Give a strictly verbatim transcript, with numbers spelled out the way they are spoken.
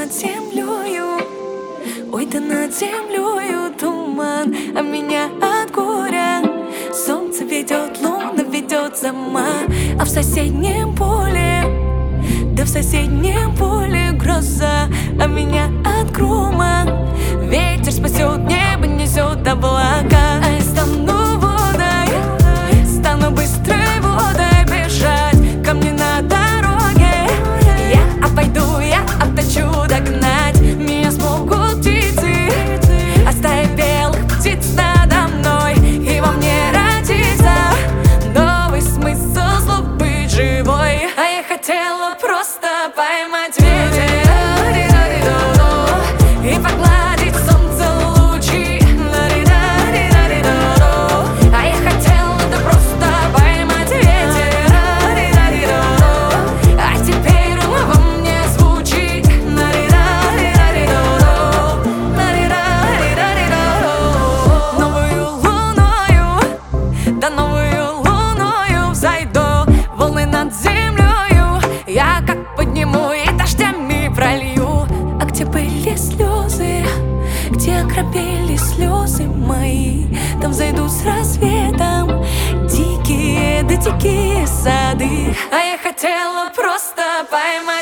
над землею, ой, да над землею туман, а меня от горя солнце ведет, луна ведет сама. А в соседнем поле, да в соседнем поле гроза, а меня от грома ветер спасет, небо несет облака. А я стану водой, стану быстрой водой бежать ко мне на дороге. Я обойду, я обточу, догнать меня смогут птицы, оставив белых птиц надо мной, и во мне родится новый смысл слов быть живой. А я хотела просто поймать ветер и погладить солнце лучи. А я хотела да просто поймать ветер, а теперь во мне звучит. Новую луною, да новую луною взойду, волны над землею я как подниму и дождями пролью. А где были слезы, где окропели слезы мои, там зайдут с рассветом дикие, да дикие сады. А я хотела просто поймать